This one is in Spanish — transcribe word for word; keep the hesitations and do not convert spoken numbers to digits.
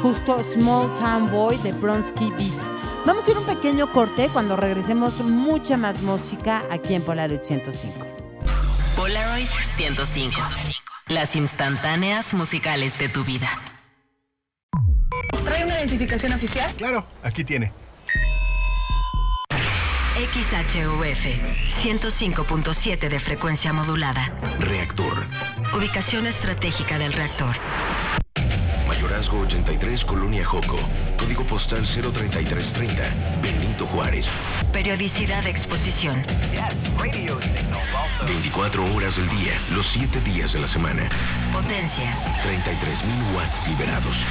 justo Small Town Boy de Bronski Beat. Vamos a ir un pequeño corte. Cuando regresemos, mucha más música aquí en Polaroid ciento cinco. Polaroid ciento cinco. Las instantáneas musicales de tu vida. ¿Trae una identificación oficial? Claro, aquí tiene. X H U F ciento cinco punto siete de frecuencia modulada. Reactor. Ubicación estratégica del reactor. Mayorazgo ochenta y tres, Colonia Joco. Código postal cero treinta y tres treinta, Benito Juárez. Periodicidad de exposición. veinticuatro horas del día, los siete días de la semana. Potencia. treinta y tres mil watts liberados.